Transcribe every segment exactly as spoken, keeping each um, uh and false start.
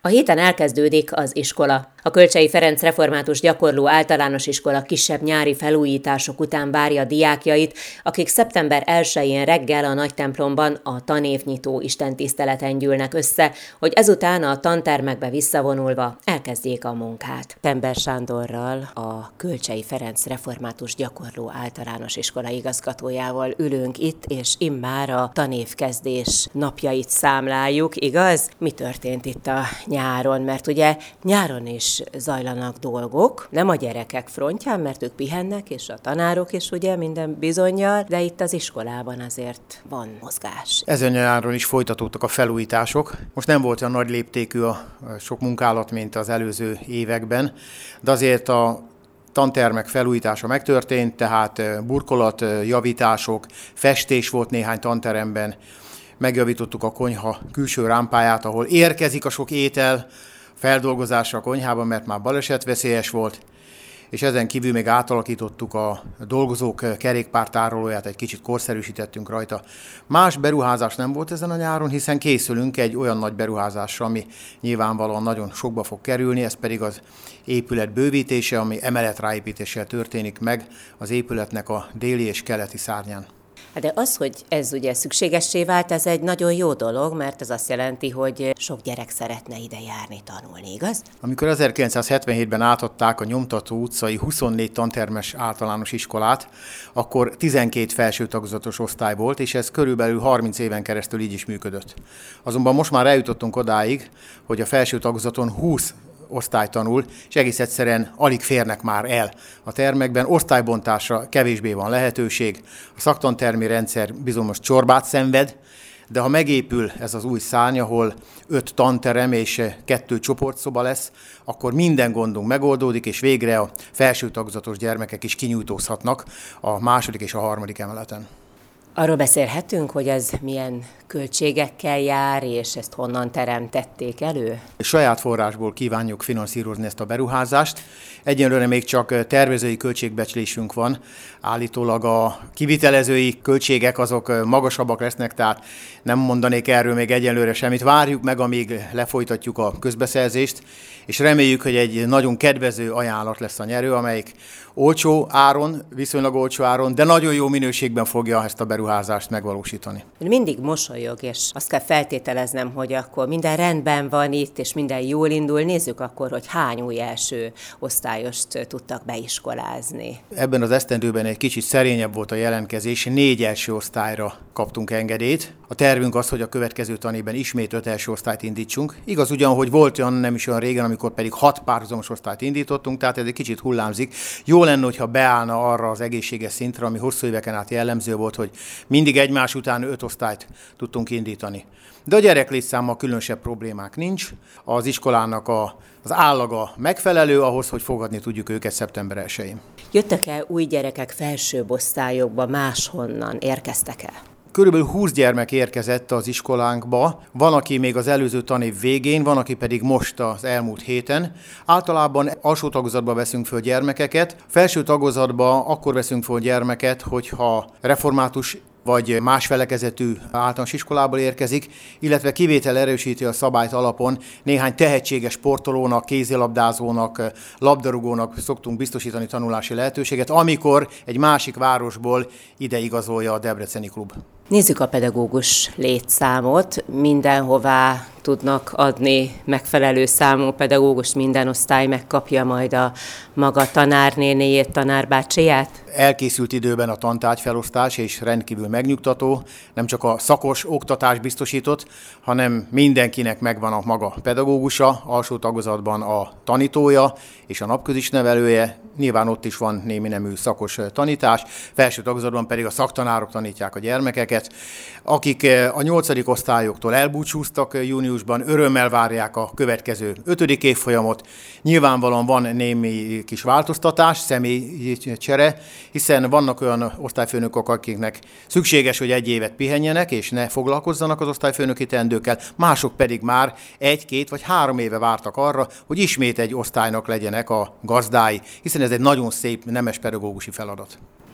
A héten elkezdődik az iskola. A Kölcsey Ferenc Református Gyakorló Általános Iskola kisebb nyári felújítások után várja a diákjait, akik szeptember elsején reggel a nagytemplomban a tanévnyitó istentiszteleten gyűlnek össze, hogy ezután a tantermekbe visszavonulva elkezdjék a munkát. Tember Sándorral, a Kölcsey Ferenc Református Gyakorló Általános Iskola igazgatójával ülünk itt, és immár a tanévkezdés napjait számláljuk, igaz? Mi történt itt a nyáron? Mert ugye nyáron is zajlanak dolgok, nem a gyerekek frontján, mert ők pihennek, és a tanárok is ugye minden bizonnyal, de itt az iskolában azért van mozgás. Ezen nyáron is folytatódtak a felújítások. Most nem volt olyan nagy léptékű a sok munkálat, mint az előző években, de azért a tantermek felújítása megtörtént, tehát burkolatjavítások, festés volt néhány tanteremben, megjavítottuk a konyha külső rámpáját, ahol érkezik a sok étel feldolgozásra a konyhában, mert már balesetveszélyes volt, és ezen kívül még átalakítottuk a dolgozók kerékpártárolóját, egy kicsit korszerűsítettünk rajta. Más beruházás nem volt ezen a nyáron, hiszen készülünk egy olyan nagy beruházásra, ami nyilvánvalóan nagyon sokba fog kerülni, ez pedig az épület bővítése, ami emeletráépítéssel történik meg az épületnek a déli és keleti szárnyán. De az, hogy ez ugye szükségessé vált, ez egy nagyon jó dolog, mert ez azt jelenti, hogy sok gyerek szeretne ide járni, tanulni, igaz? Amikor ezerkilencszázhetvenhétben átadták a Nyomtató utcai huszonnégy tantermes általános iskolát, akkor tizenkét felső tagozatos osztály volt, és ez körülbelül harminc éven keresztül így is működött. Azonban most már eljutottunk odáig, hogy a felső tagozaton húsz osztály tanul, és egész egyszerűen alig férnek már el a termekben, osztálybontásra kevésbé van lehetőség, a szaktantermi rendszer bizonyos csorbát szenved, de ha megépül ez az új szárny, ahol öt tanterem és kettő csoportszoba lesz, akkor minden gondunk megoldódik, és végre a felső tagozatos gyermekek is kinyújtózhatnak a második és a harmadik emeleten. Arról beszélhetünk, hogy ez milyen költségekkel jár, és ezt honnan teremtették elő? Saját forrásból kívánjuk finanszírozni ezt a beruházást. Egyenlőre még csak tervezői költségbecslésünk van. Állítólag a kivitelezői költségek azok magasabbak lesznek, tehát nem mondanék erről még egyenlőre semmit. Várjuk meg, amíg lefolytatjuk a közbeszerzést, és reméljük, hogy egy nagyon kedvező ajánlat lesz a nyerő, amelyik olcsó áron, viszonylag olcsó áron, de nagyon jó minőségben fogja ezt a beruházást megvalósítani. Mindig mosolyog, és azt kell feltételeznem, hogy akkor minden rendben van itt, és minden jól indul. Nézzük akkor, hogy hány új első osztályost tudtak beiskolázni. Ebben az esztendőben egy kicsit szerényebb volt a jelentkezés, négy első osztályra kaptunk engedélyt. A tervünk az, hogy a következő tanévben ismét öt első osztályt indítsunk. Igaz ugyan, hogy volt olyan nem is olyan régen, amikor pedig hat párhuzamos osztályt indítottunk, tehát ez egy kicsit hullámzik. Jó lenne, hogyha beállna arra az egészséges szintre, ami hosszú éveken át jellemző volt, hogy mindig egymás után öt osztályt tudtunk indítani. De a gyereklétszámmal különösebb problémák nincs. Az iskolának a, az állaga megfelelő ahhoz, hogy fogadni tudjuk őket szeptember elsején. Jöttek-e új gyerekek felsőbb osztályokba, máshonnan érkeztek-e? Körülbelül húsz gyermek érkezett az iskolánkba, van, aki még az előző tanév végén, van, aki pedig most az elmúlt héten. Általában alsó tagozatba veszünk föl gyermekeket, felső tagozatba akkor veszünk föl gyermeket, hogyha református vagy más felekezetű általános iskolából érkezik, illetve kivétel erősíti a szabályt alapon néhány tehetséges sportolónak, kézilabdázónak, labdarúgónak szoktunk biztosítani tanulási lehetőséget, amikor egy másik városból ide igazolja a debreceni klub. Nézzük a pedagógus létszámot. Mindenhová tudnak adni megfelelő számú pedagógus, minden osztály megkapja majd a maga tanárnénéjét, tanárbácsiját? Elkészült időben a tantárgyfelosztás, és rendkívül megnyugtató. Nem csak a szakos oktatás biztosított, hanem mindenkinek megvan a maga pedagógusa, alsó tagozatban a tanítója és a napközis nevelője. Nyilván ott is van némi nemű szakos tanítás, felső tagozatban pedig a szaktanárok tanítják a gyermekeket, akik a nyolcadik osztályoktól elbúcsúztak júniusban, örömmel várják a következő ötödik évfolyamot. Nyilvánvalóan van némi kis változtatás, személycsere, hiszen vannak olyan osztályfőnökök, akiknek szükséges, hogy egy évet pihenjenek, és ne foglalkozzanak az osztályfőnöki teendőkkel, mások pedig már egy, két vagy három éve vártak arra, hogy ismét egy osztálynak legyenek a gazdái, hiszen ez egy nagyon szép, nemes pedagógusi feladat.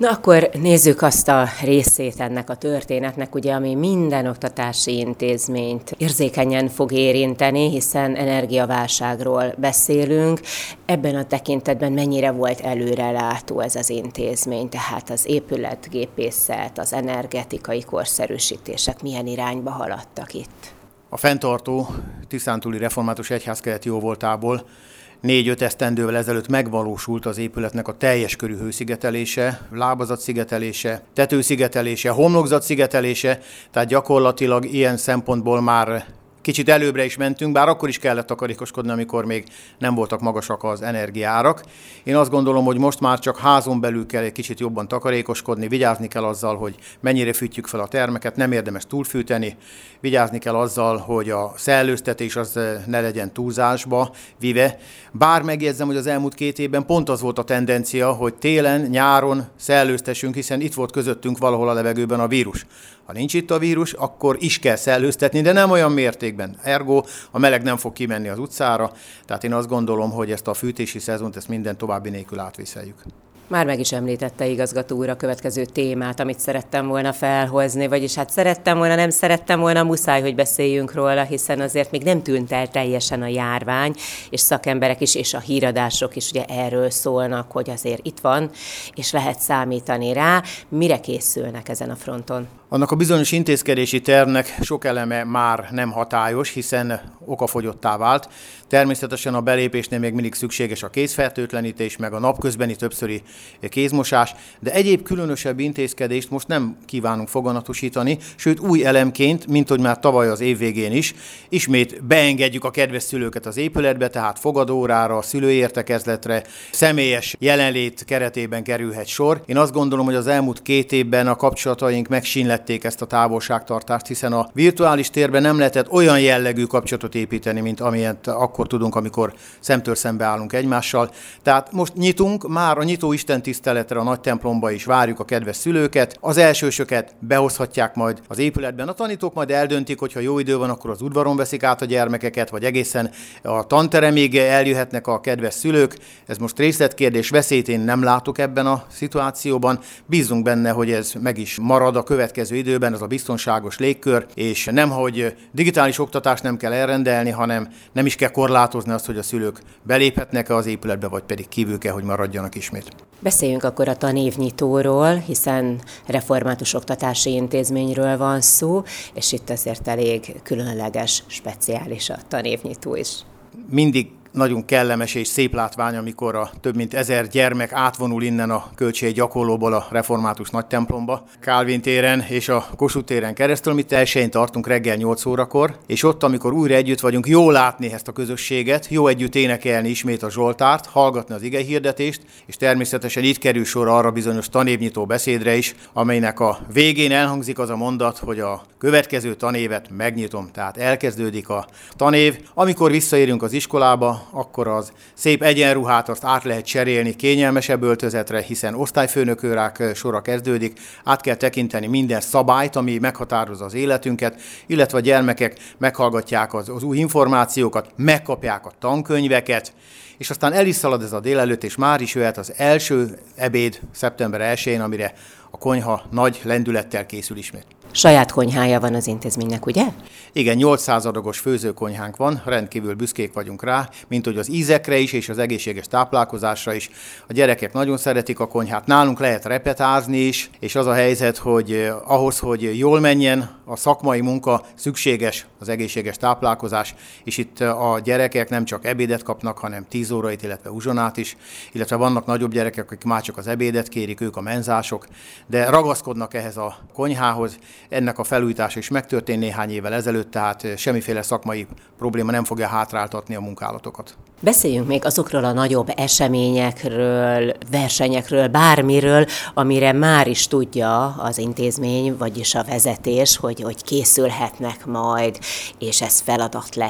Na akkor nézzük azt a részét ennek a történetnek, ugye, ami minden oktatási intézményt érzékenyen fog érinteni, hiszen energiaválságról beszélünk. Ebben a tekintetben mennyire volt előrelátó ez az intézmény, tehát az épületgépészet, az energetikai korszerűsítések milyen irányba haladtak itt? A fenntartó tiszántúli református egyházkelet jóvoltából négy-öt esztendővel ezelőtt megvalósult az épületnek a teljes körű hőszigetelése, lábazatszigetelése, tetőszigetelése, homlokzatszigetelése, tehát gyakorlatilag ilyen szempontból már kicsit előbbre is mentünk, bár akkor is kellett takarékoskodni, amikor még nem voltak magasak az energiaárak. Én azt gondolom, hogy most már csak házon belül kell egy kicsit jobban takarékoskodni, vigyázni kell azzal, hogy mennyire fűtjük fel a termeket, nem érdemes túlfűteni, vigyázni kell azzal, hogy a szellőztetés az ne legyen túlzásba vive. Bár megjegyzem, hogy az elmúlt két évben pont az volt a tendencia, hogy télen, nyáron szellőztessünk, hiszen itt volt közöttünk valahol a levegőben a vírus. Ha nincs itt a vírus, akkor is kell szellőztetni, de nem olyan mértékben. Ergo a meleg nem fog kimenni az utcára, tehát én azt gondolom, hogy ezt a fűtési szezont, ezt minden további nélkül átviszeljük. Már meg is említette igazgató úr a következő témát, amit szerettem volna felhozni, vagyis hát szerettem volna, nem szerettem volna, muszáj, hogy beszéljünk róla, hiszen azért még nem tűnt el teljesen a járvány, és szakemberek is, és a híradások is ugye erről szólnak, hogy azért itt van, és lehet számítani rá. Mire készülnek ezen a fronton? Annak a bizonyos intézkedési tervnek sok eleme már nem hatályos, hiszen okafogyottá vált. Természetesen a belépésnél még mindig szükséges a kézfertőtlenítés, meg a napközbeni többszöri kézmosás, de egyéb különösebb intézkedést most nem kívánunk foganatosítani, sőt új elemként, mint hogy már tavaly az év végén is, ismét beengedjük a kedves szülőket az épületbe, tehát fogadóórára, szülői értekezletre, személyes jelenlét keretében kerülhet sor. Én azt gondolom, hogy az elmúlt két évben a kapcsolataink megsínlették ezt a távolságtartást, hiszen a virtuális térben nem lehetett olyan jellegű kapcsolatot építeni, mint amilyet akkor tudunk, amikor szemtől szembe állunk egymással. Tehát most nyitunk, már a nyitó istentiszteletre a nagy templomba is várjuk a kedves szülőket. Az elsősöket behozhatják majd az épületben. A tanítók majd eldöntik, hogy ha jó idő van, akkor az udvaron veszik át a gyermekeket, vagy egészen a tanteremig eljöhetnek a kedves szülők. Ez most részletkérdés, veszélyt én nem látok ebben a szituációban. Bízunk benne, hogy ez meg is marad a következő időben, az a biztonságos légkör, és nem, hogy digitális oktatást nem kell elrendelni, hanem nem is kell korlátozni azt, hogy a szülők beléphetnek-e az épületbe, vagy pedig kívül kell, hogy maradjanak ismét. Beszéljünk akkor a tanévnyitóról, hiszen református oktatási intézményről van szó, és itt azért elég különleges, speciális a tanévnyitó is. Mindig nagyon kellemes és szép látvány, amikor a több mint ezer gyermek átvonul innen a Kölcsei gyakorlóból a református nagytemplomba, Kálvin téren és a Kossuth téren keresztül, amit elsőjén tartunk reggel nyolc órakor, és ott, amikor újra együtt vagyunk, jó látni ezt a közösséget, jó együtt énekelni ismét a Zsoltárt, hallgatni az igehirdetést, és természetesen itt kerül sor arra bizonyos tanévnyitó beszédre is, amelynek a végén elhangzik az a mondat, hogy a következő tanévet megnyitom, tehát elkezdődik a tanév. Amikor visszaérünk az iskolába, akkor az szép egyenruhát azt át lehet cserélni kényelmesebb öltözetre, hiszen osztályfőnökőrák sora kezdődik, át kell tekinteni minden szabályt, ami meghatározza az életünket, illetve a gyermekek meghallgatják az, az új információkat, megkapják a tankönyveket, és aztán el is szalad ez a délelőtt, és már is jöhet az első ebéd szeptember elsején, amire a konyha nagy lendülettel készül ismét. Saját konyhája van az intézménynek, ugye? Igen, nyolcszáz adagos főzőkonyhánk van, rendkívül büszkék vagyunk rá, mint hogy az ízekre is és az egészséges táplálkozásra is. A gyerekek nagyon szeretik a konyhát, nálunk lehet repetázni is, és az a helyzet, hogy ahhoz, hogy jól menjen a szakmai munka, szükséges az egészséges táplálkozás, és itt a gyerekek nem csak ebédet kapnak, hanem tíz órait, illetve uzsonát is, illetve vannak nagyobb gyerekek, akik már csak az ebédet kérik, ők a menzások, de ragaszkodnak ehhez a konyhához. Ennek a felújítása is megtörtént néhány évvel ezelőtt, tehát semmiféle szakmai probléma nem fogja hátráltatni a munkálatokat. Beszéljünk még azokról a nagyobb eseményekről, versenyekről, bármiről, amire már is tudja az intézmény, vagyis a vezetés, hogy, hogy készülhetnek majd, és ez feladat lesz.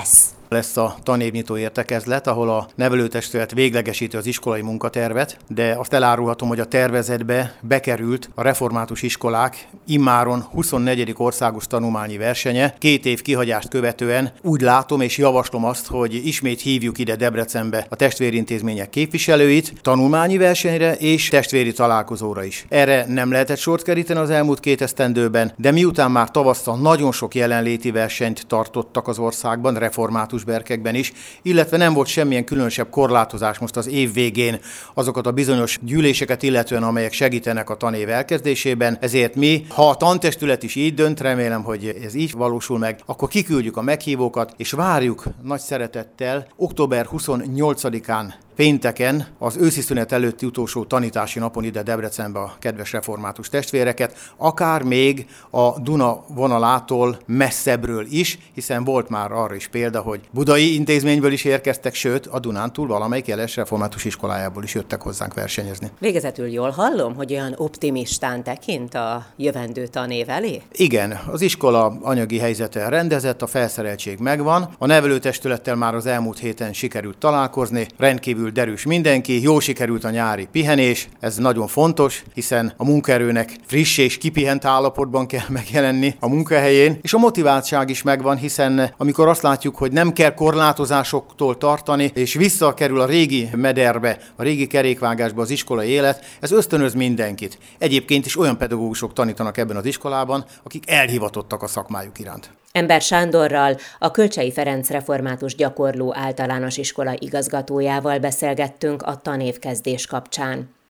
lesz a tanévnyitó értekezlet, ahol a nevelőtestület véglegesíti az iskolai munkatervet, de azt elárulhatom, hogy a tervezetbe bekerült a református iskolák immáron huszonnegyedik országos tanulmányi versenye. Két év kihagyást követően úgy látom és javaslom azt, hogy ismét hívjuk ide Debrecenbe a testvérintézmények képviselőit tanulmányi versenyre és testvéri találkozóra is. Erre nem lehetett sort keríteni az elmúlt két esztendőben, de miután már tavasszal nagyon sok jelenléti versenyt tartottak az országban, református berkekben is, illetve nem volt semmilyen különösebb korlátozás most az év végén azokat a bizonyos gyűléseket illetően, amelyek segítenek a tanév elkezdésében, ezért mi, ha a tantestület is így dönt, remélem, hogy ez így valósul meg, akkor kiküldjük a meghívókat, és várjuk nagy szeretettel október huszonnyolcadikán pénteken, az őszi szünet előtti utolsó tanítási napon ide Debrecenbe a kedves református testvéreket, akár még a Duna vonalától messzebbről is, hiszen volt már arra is példa, hogy budai intézményből is érkeztek, sőt a Dunántúl valamelyik jeles református iskolájából is jöttek hozzánk versenyezni. Végezetül jól hallom, hogy olyan optimistán tekint a jövendő tanév elé? Igen, az iskola anyagi helyzete rendezett, a felszereltség megvan, a nevelőtestülettel már az elmúlt héten sikerült találkozni, rendkívül derűs mindenki, jól sikerült a nyári pihenés, ez nagyon fontos, hiszen a munkaerőnek friss és kipihent állapotban kell megjelenni a munkahelyén, és a motiváltság is megvan, hiszen amikor azt látjuk, hogy nem kell korlátozásoktól tartani, és visszakerül a régi mederbe, a régi kerékvágásba az iskolai élet, ez ösztönöz mindenkit. Egyébként is olyan pedagógusok tanítanak ebben az iskolában, akik elhivatottak a szakmájuk iránt. Ember Sándorral, a Kölcsey Ferenc Református Gyakorló Általános Iskola igazgatójával beszélgettünk a tanévkezdés kapcsán.